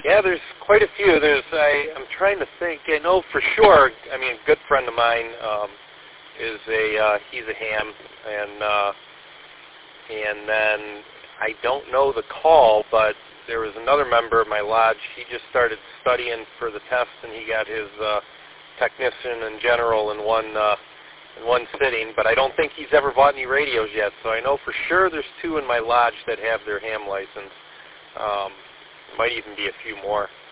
Yeah, there's quite a few. I'm trying to think. I know for sure. I mean, a good friend of mine he's a ham, and then I don't know the call, but there was another member of my lodge. He just started studying for the test, and he got his technician and general in one sitting. But I don't think he's ever bought any radios yet. So I know for sure there's 2 in my lodge that have their ham license. Might even be a few more.